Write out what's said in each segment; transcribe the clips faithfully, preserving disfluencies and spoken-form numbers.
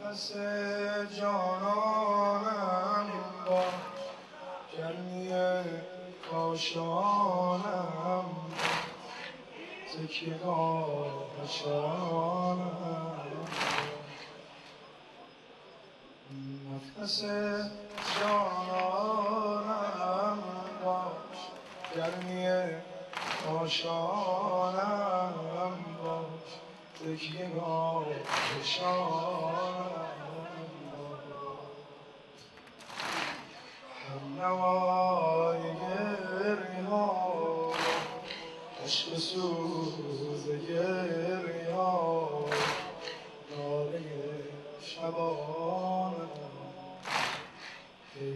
نفس جانانم باش، گرمی کاشانم تکیه گاه نشانم. نفس جانانم باش، گرمی کاشانم باش تکیه گاه نشانم. هم نوای گریه‌ها عشق سوز گریه‌ها ناله شبانم. ای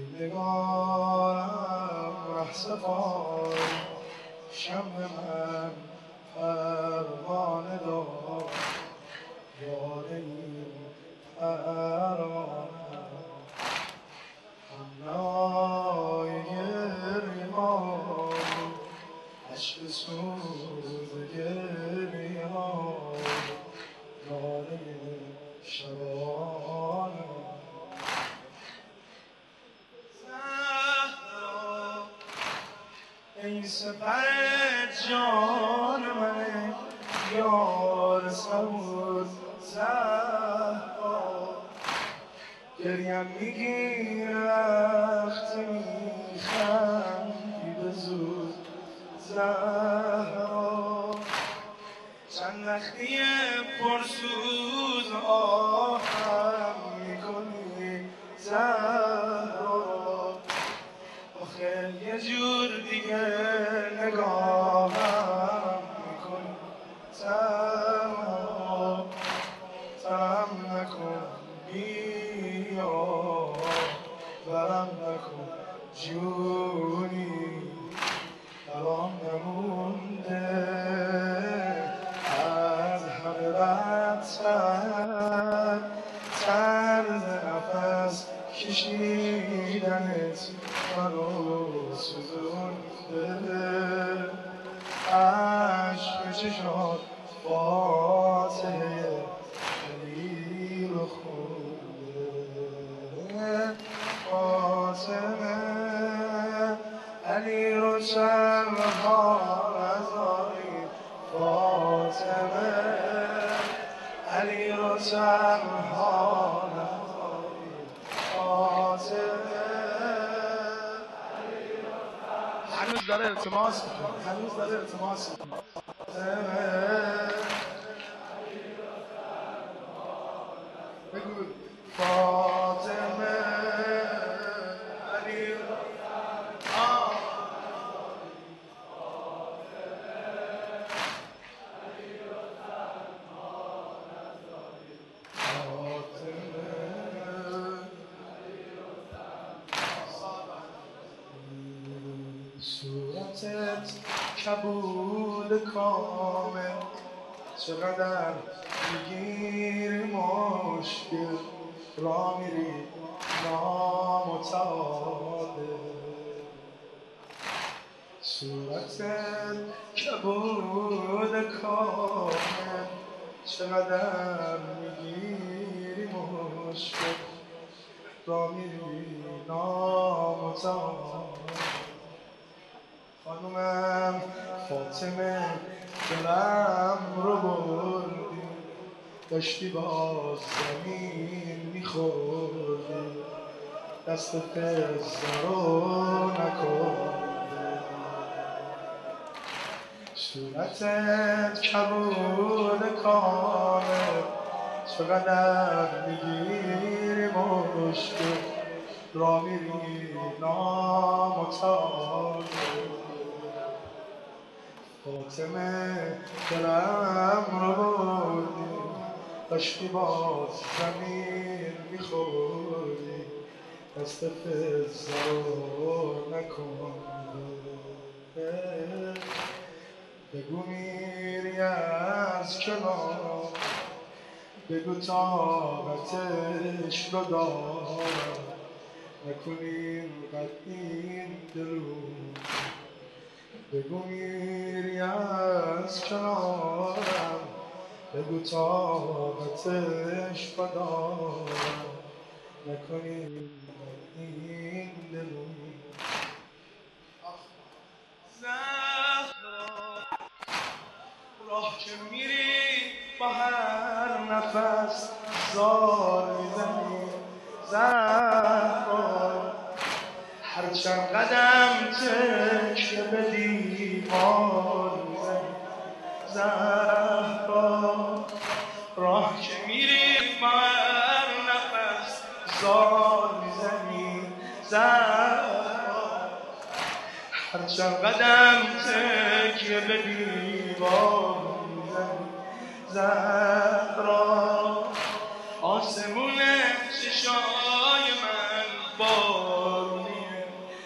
نگارم رهسپار، شمع من پروانه دار، یاد این پروانه. هم نوای گریه‌ها عشق سوز گریه‌ها ناله شبانه. زهرا ای سپر جان من، یار صبور زهرا، گریم میگیره وقتی میخندی به زود زهرا. چند وقتیه پرسوز آهم میکنی زهرا، آخه یه جور دیگه نگاهم میکنی زهرا. ترم نکن بیا، برم نکن جونی، برام نمونده از همه بدتر طرز نفس کشیدنت منو سوزونده. عشق چشات فاتحه علی رو خونده، فاطمه علی رو چندها نذاری، فاطمه علی رو چندها نذاری، فاطمه. هنوز داره التماس میکنه، هنوز داره التماس میکنه. بگو فاطمه علی رو صورتت کبود کامل، چقدر میگیری مشکل، را میری نامتعادل. صورتت کبود کامل، چقدر میگیری مشکل، را میری نامتعادل. خانومم فاطمه دلم رو بردی، داشتی باز زمین میخوردی، دست فزه رو نکردی. صورتت کبود کامل، چقدر میگیری مشکل، را میری نامتعادل. فاطمه دلم رو بردی، داشتی باز زمین میخوردی، دست فزه رو نکردی. بگو میری از کنار، بگو طاقتش رو دارم، نکنین قد این دلو. بگو میری از کنارم، بگو طاقتش بدارم نکنی این دلو زهرا راه که میری با هر نفس زار میزنی زهرا هر چند قدم تکیه به دیوار میزنی زهرا راه که میری با هر نفس زار میزنی زهرا هر چند قدم تکیه به دیوار میزنی زهرا آسمون چشای من بارونیه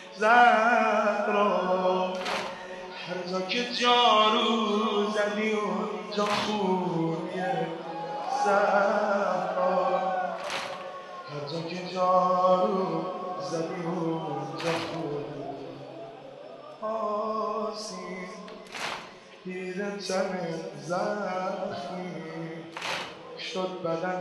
زهرا هر جا که جارو زدی اونجا خونیه زهرا هر جا که جارو زدی اونجا خونیه آسین دیده تن زخمی شد بدن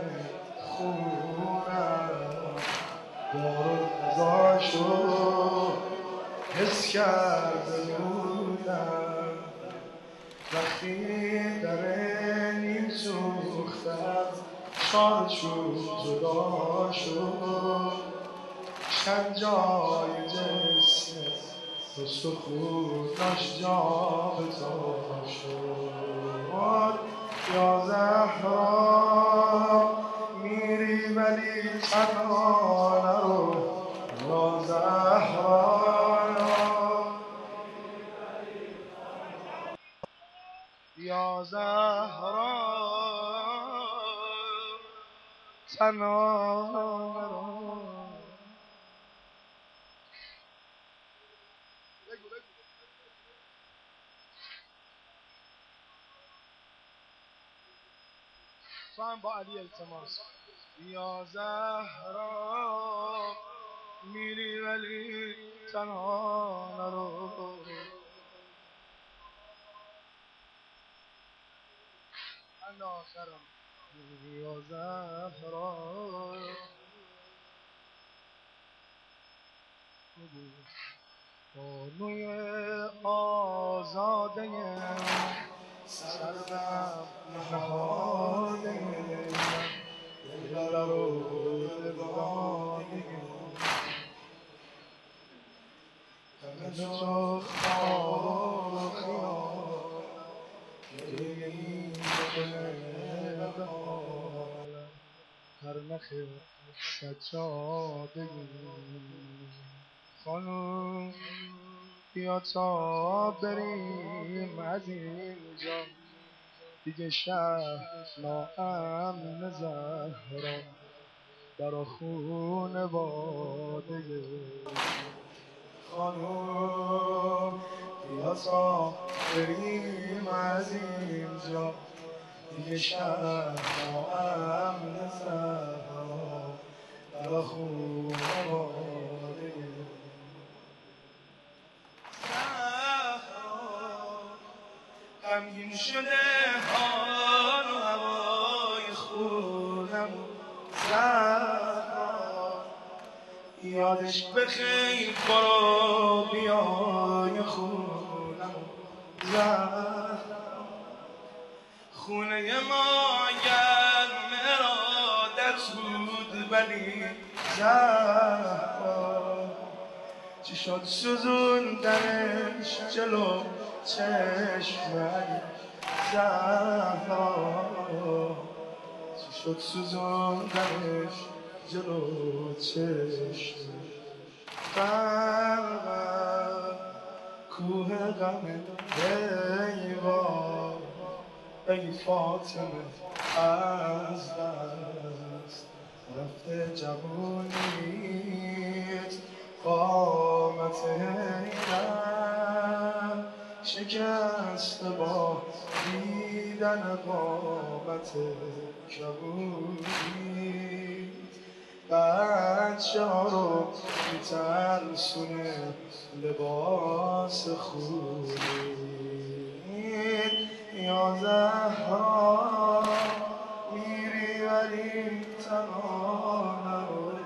خونم دار ازاشو حس کرده بودم وقتی در نیم سوختم چارچوب جدا شد چند جای جسم تو سکوتش جا به تا شد یا زهرا میری ولی تنها نرو یا زهرا یا زهرا تنها نرو تو هم با علی التماس یا زهرا میری ولی تنها نرو من آخرم یا زهرا بانوی آزاده سرم نهاده دل رو دلبانه همه تو خواب و خیال گریه بهارم هر نخ سجاده خانوم بیا تا بریم از اینجا دیگه شهر ناامن زهرا برا خونواده خانوم بیا تا بریم از اینجا دیگه شهر ناامن زهرا برا خونواده غمگین شده حال و هوای خونم زهرا یادش بخیر برو بیای خونم زهرا خونه ما گرم ارادت بود ولی زهرا چی شد سوزوندنش جلو چشمم زهرا چی شد سوزوندنش جلو چشم قلبم کوه غم دیوار ای فاطمه از دست رفته جوونیت قامت حیدر شکست با دیدن قامت کبودیت بچه ها رو میترسونه لباس خونید یا زهرا تنانه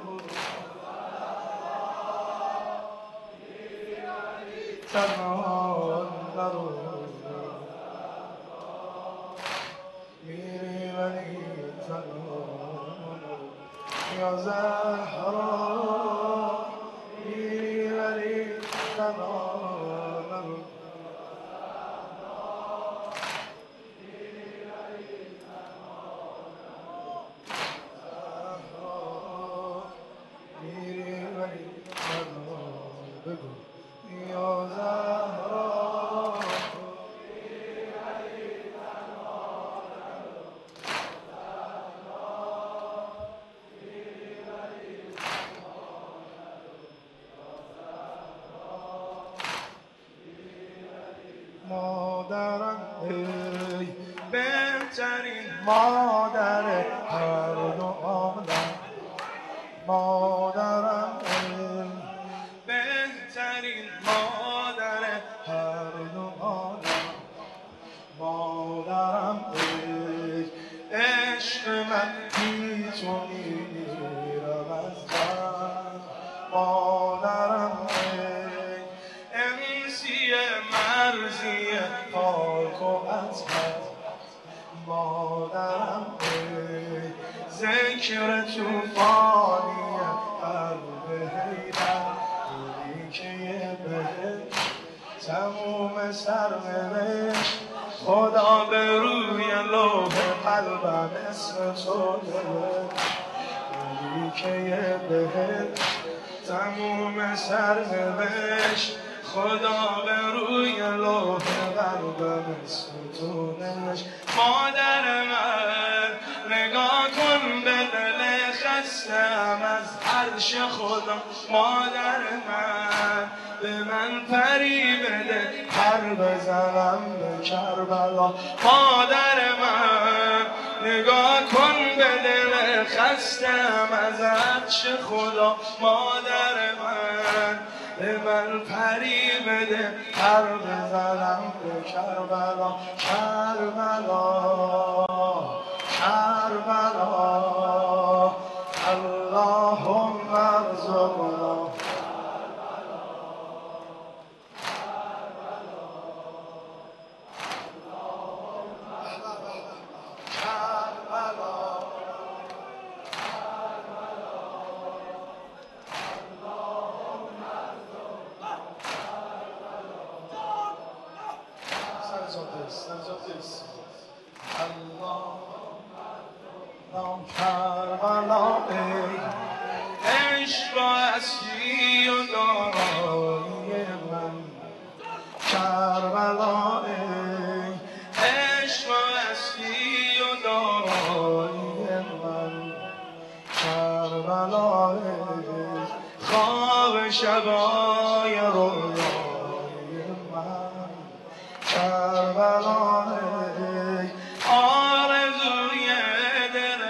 تنانه رو میری ولی تنانه یا زهرا میری ولی تنانه رو مادرم ای بهترین مادر هر دو عالم مادرم ای بهترین مادر هر دو عالم مادرم ای عشق من بی تو میرم از من مادرم ای امسی مرزی پاک و اطهر مادرم ای ذکر توفانی قلب حیدر بودی که یه بهش تموم سرنوشت خدا به روی لوح قلبم اسم تو نوشت بودی که یه بهش تموم سرنوشت خدا به روی لوح قلبم اسم تو نوشت مادر من نگاه کن به دل خستم از عرش خدا مادر من به من پری بده پر بزنم به کربلا مادر من نگاه کن به دل خستم از عرش خدا مادر من به من پری بده پر بزنم به کربلا کربلا کربلا اللهم ارزقنا کربلا ای عشق و هستی و دارایی من کربلا ای عشق و هستی و دارایی من کربلا ای خواب شبای رویای من کربلا ای آرزوی دل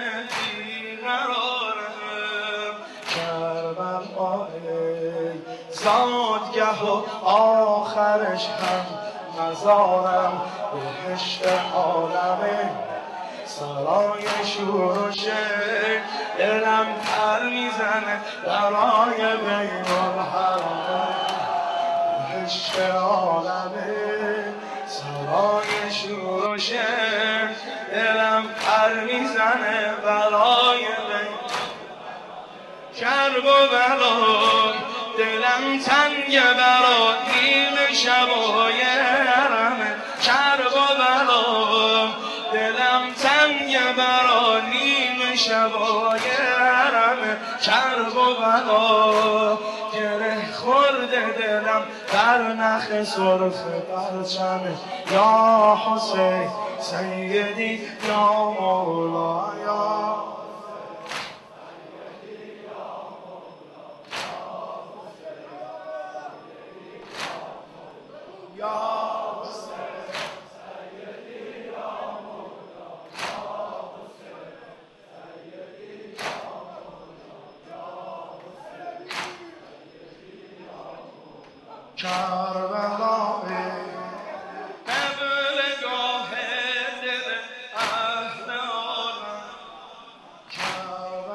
بیقرارم کربلا ای زادگه و آخرش هم مزارم بهشت عالمه سرای شور و شر دلم پر میزنه برای بین الحرمین بهشت عالمه سرای شور و شر دلم پر میزنه برای بین کرب و بلا دلم تنگ برا نیم شبای حرمه کرب و بلا دلم تنگ برا نیم شبای حرمه کرب و بلا گره خورده دلم در نخ سرخ پرچمه یا حسین سیدی یا مولا یا کربلا قبلگاه دل اهل عالم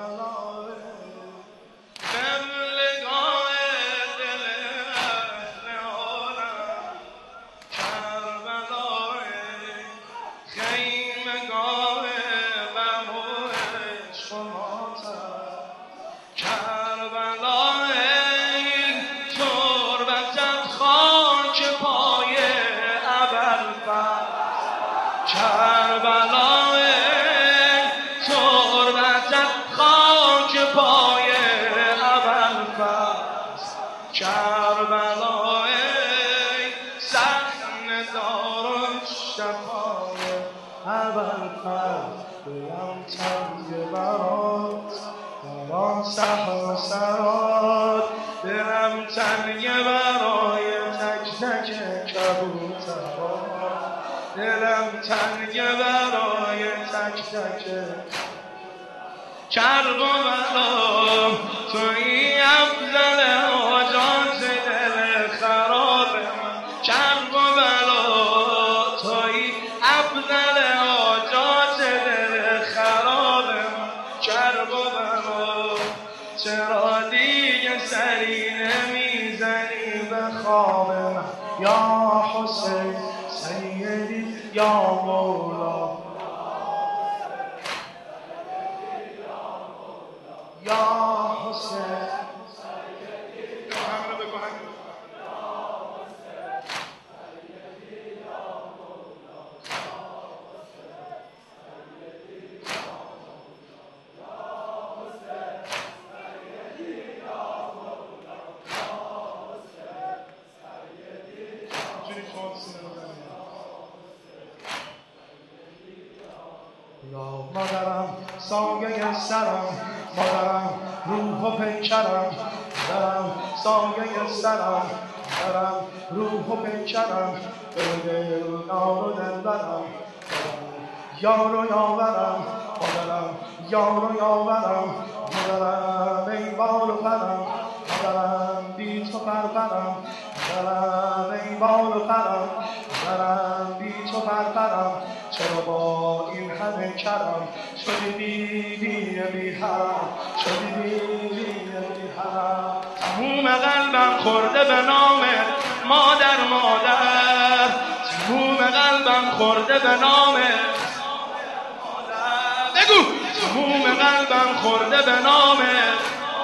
سها سرات دلم تنگه برای تک تک کبوترات دلم تنگه برای تک تک کرب و بلا توی افضل حاجات دل خراب من کرب و بلا توی افضل حاجات دل خراب من کرب و بلا چرا دیگه سری نمیزنی به خواب من یا حسین سیدی یا مولا یا حسین همینو بگو همینو مادرم سایه سرم مادرم روح و پیکرم مادرم سایه سرم مادرم روح و پیکرم دل نار و دلبرم یار و یاورم مادرم یار و یاورم مادرم ای بال و پرم مادرم بی تو پرپرم مادرم ای بال و پرم مادرم بی تو پرپرم چرا با این همه کرم شدی بی بی بی حرم شدی بی بی بی حرم تموم قلبم خورده به نامت مادر مادر تموم قلبم خورده به نامت مادر بگو تموم قلبم خورده به نامت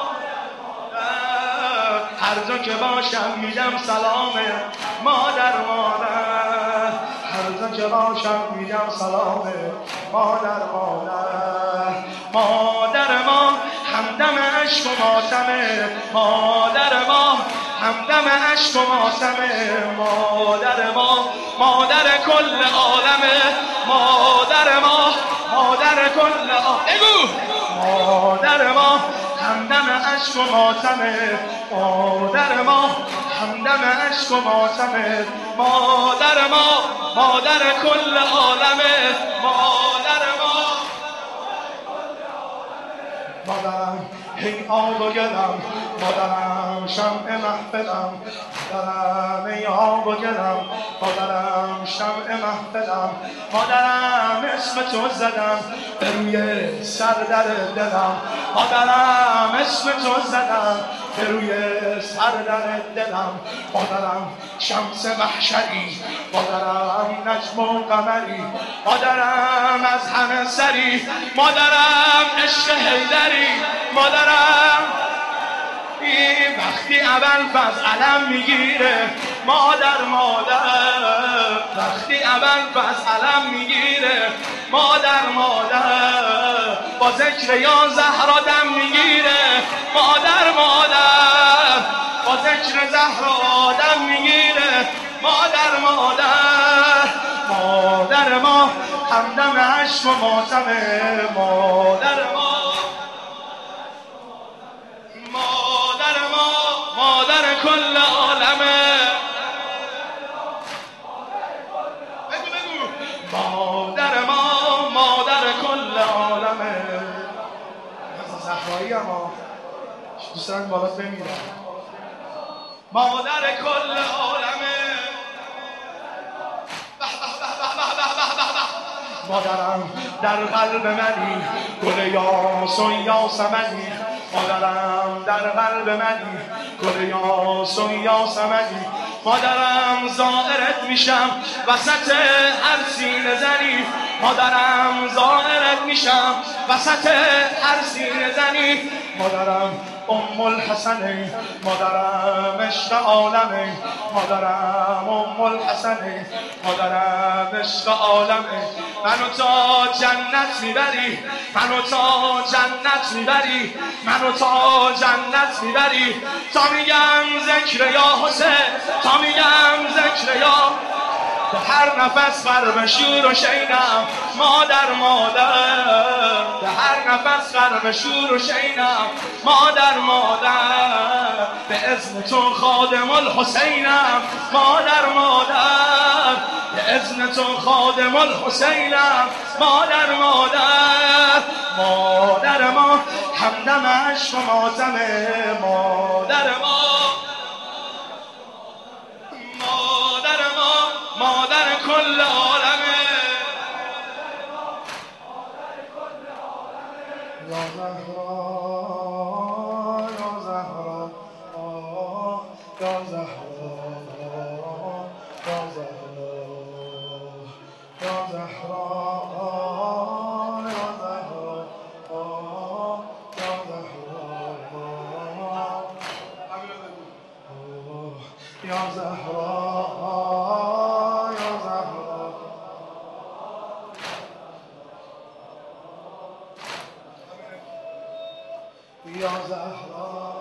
هر جا که باشم میدم سلامت مادر مادر هر جا که باشم میگم سلامه مادر مادر مادر ما همدم عشق و ماتمه مادر ما همدم عشق و ماتمه مادر ما مادر کل عالمه مادر ما مادر کل عالمه مادر ما همدم عشق و ماتمه مادر ما همدم عشق و ماتمه مادر ما مادر کل عالمه مادر ما مادرم هی آب و گلم مادرم شمع محفلم مادرم ای آب و گلم مادرم شمع محفلم مادرم اسم تو زدم به روی سر در دلم مادرم اسم تو زدم به روی سر در دلم مادرم شمس محشری مادرم نجم و قمری مادرم از همه سری مادرم عشق حیدری مادرم وقتی اول فاز علم میگیره مادر مادر وقتی اول فاز علم میگیره مادر مادر با ذکر یا زهرا دم میگیره مادر مادر با ذکر زهرا دم میگیره مادر مادر مادر ما همدم عشق و ماتمه مادر ما مادر ما مادر کل عالمه بگو بگو مادر ما مادر کل عالمه زهرایی اما دوست دارم بالات بمیرم مادر کل عالمه مادرم در قلب منی گل یاس و یاسمنی مادرم در قلب منی گل یاس و یاسمنی مادرم زائرت میشم وسط هر سینه زنی مادرم زائرت میشم وسط هر سینه زنی مادرم ام الحسنه مادرم عشق عالمه مادرم ام الحسنه مادرم عشق عالمه منو تا جنت میبری منو تا جنت میبری منو تا جنت میبری تا میگم ذکر یا حسین تا میگم ذکر یا به هر نفس فر به شور و شینم مادر مادر به هر نفس فر به شور و شینم مادر مادر به اذن تو خادم الحسینم مادر مادر به اذن تو خادم الحسینم مادر مادر مادر ما همدم عشق و ماتمه مادر ما مادر ما مادر کل عالمه یا زهرا یا زهرا یا زهرا یا زهرا یا زهرا یا زهرا یا زهرا یا زهرا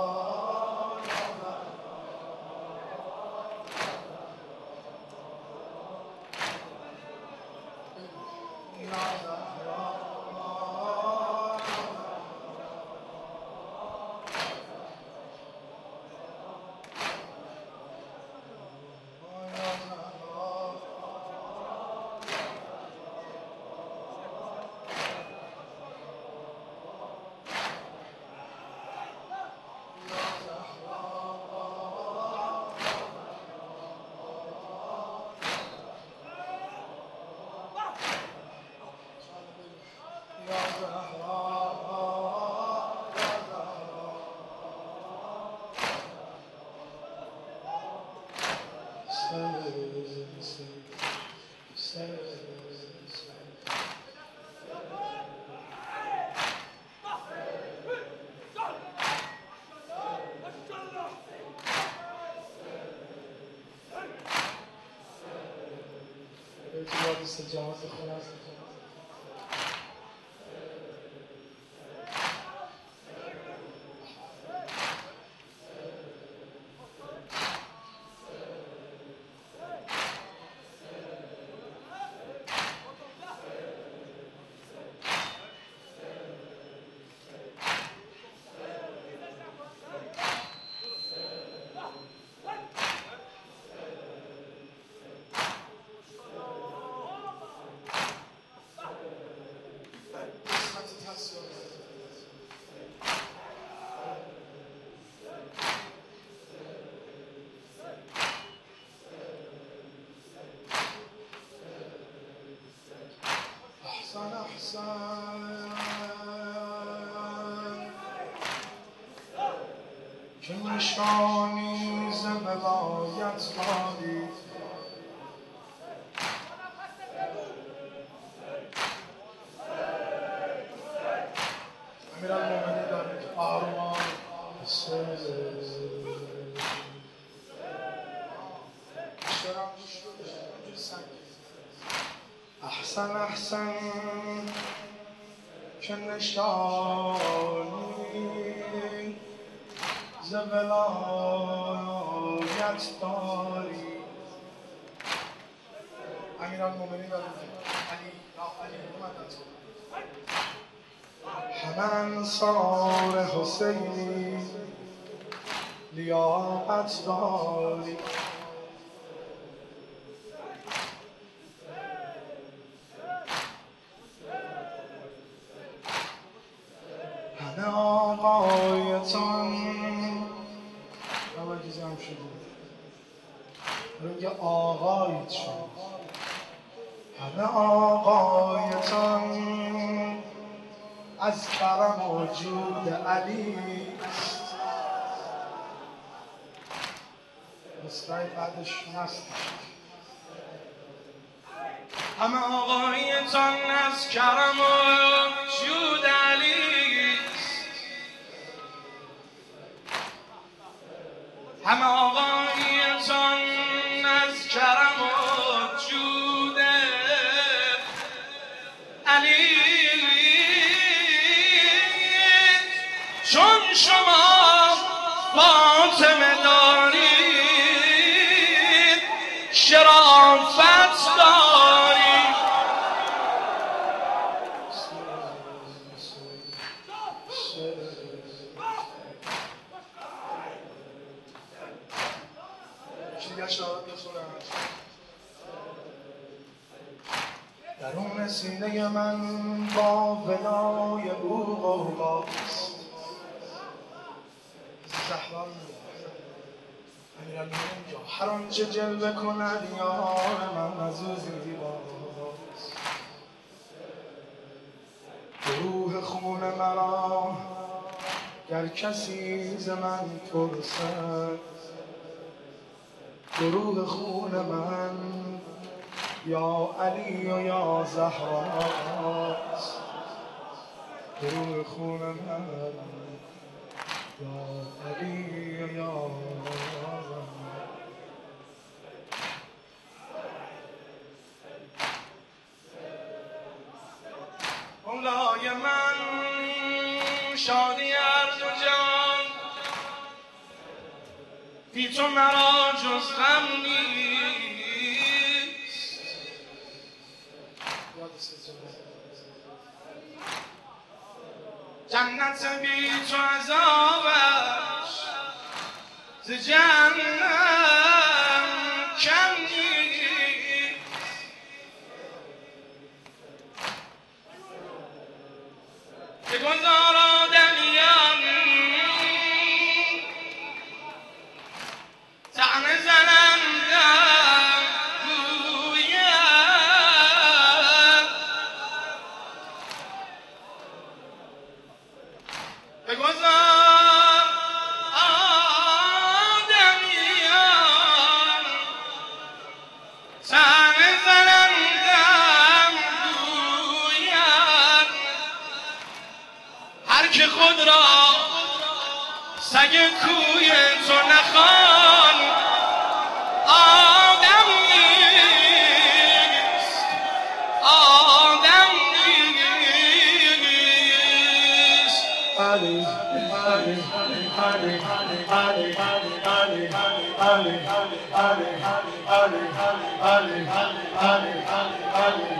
جماعت خلاص احسن احسن که نشانی ز ولایت داری امیرالمومنین دارید آرمان احسن احسن که نشانی ز ولایت داری امیرالمومنین علی علی همه انصار حسینی لیاقت داری همه آقایتان همه کسی هم شده روی آقایت شد همه آقایتان از کرم و جود علی مصرعی بعدش نست همه آقایتان از کرم و جود علی همه آقایتان از کرم و جود علی چون شما فاطمه دارید شرافت دیگه شاید بخونم. درون سینه من با ولای او غوغاست. زهران امیرالمومنین یا هر آنچه جلوه کند یار من از او زیباست. روح خون مرا گر کسی ز من پرسد، گروه خون من یا علی و یا زهراست. گروه خون من یا علی و یا زهراست. مولای من شادی هر دو جان، بی تو مرا جز غم نیست. جنت بی تو عذابش ز جهنم کم نیست. بگذار آدمیان طعنه زنندم گویم، بگذار آدمیان طعنه زنندم گویم. هر که خود را سگ کوی تو نخواند آدم نیست، آدم نیست. علی علی علی علی علی علی علی علی علی علی علی علی علی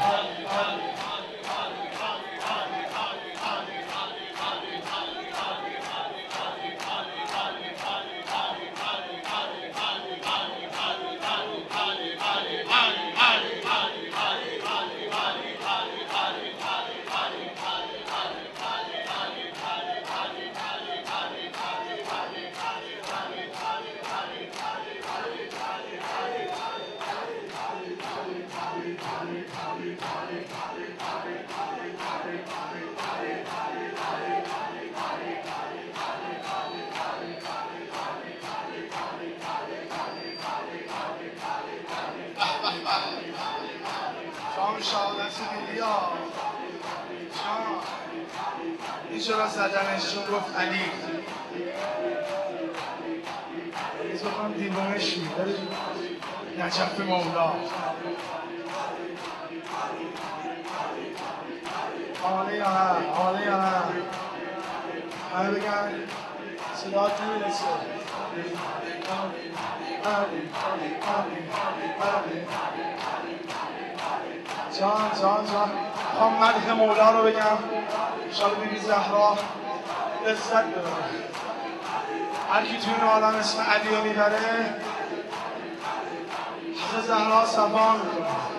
شام شهادتی بیلیا شام این چرا زدنش چون گفت علی نیز بخوام دیوانش میده نجف مولا. آله یا نه آله یا نه همه بگن صدات نمیرسه. جان جان جان خواهم مدح مولا رو بگم انشاءالله بیبی زهرا لذت ببره. هر کی توی این عالم اسم علی رو میبره حضرت زهرا صفا میکنه.